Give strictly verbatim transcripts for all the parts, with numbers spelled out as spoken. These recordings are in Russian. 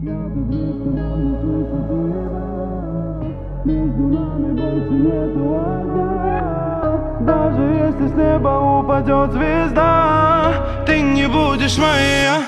Я так близко, но не слышу тебя. Между нами больше нету огня. Даже если с неба упадет звезда, ты не будешь моя.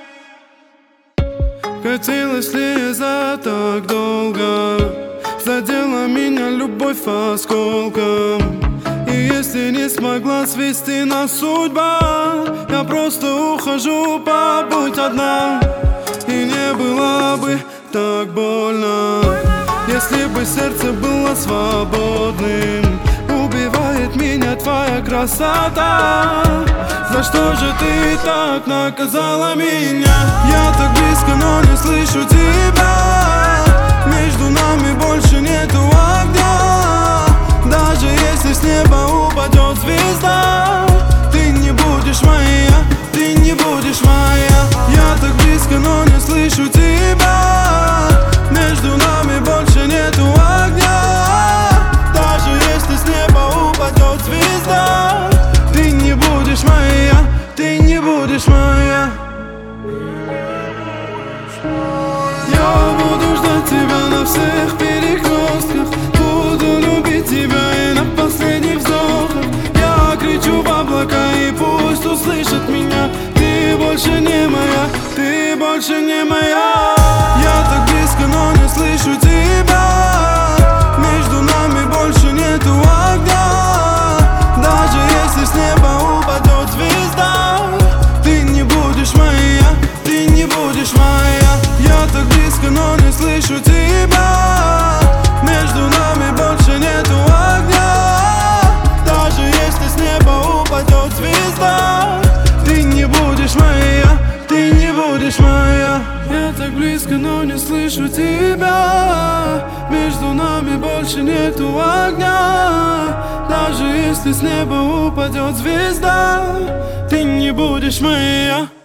Хотелось ли за так долго? Задела меня любовь осколком. И если не смогла свести нас судьба, я просто ухожу, побудь одна. И не было бы так больно, если бы сердце было свободным. Убивает меня твоя красота. За что же ты так наказала меня? Я так близко, но не слышу тебя. Между нами больше нету огня. Даже если с неба упадет звезда, ты не будешь моя, ты не будешь моя. Я так близко, но не слышу тебя. Между нами больше нету огня. Даже если с неба упадет звезда, ты не будешь моя, ты не будешь моя. Я буду ждать тебя на всех перекрестках. Буду любить тебя и на последних вздохах. Я кричу в облака и пусть услышат меня. Ты больше не моя, ты больше не моя. Я так близко, но не слышу тебя. Между нами больше нету огня. Даже если с неба упадет звезда, ты не будешь моя, ты не будешь моя. Я так близко, но не слышу тебя. Между нами больше нету огня. Даже если с неба упадет звезда, ты не будешь моя, ты не будешь моя. Я так близко, но не слышу тебя. Между нами больше нету огня. Даже если с неба упадет звезда, ты не будешь моя.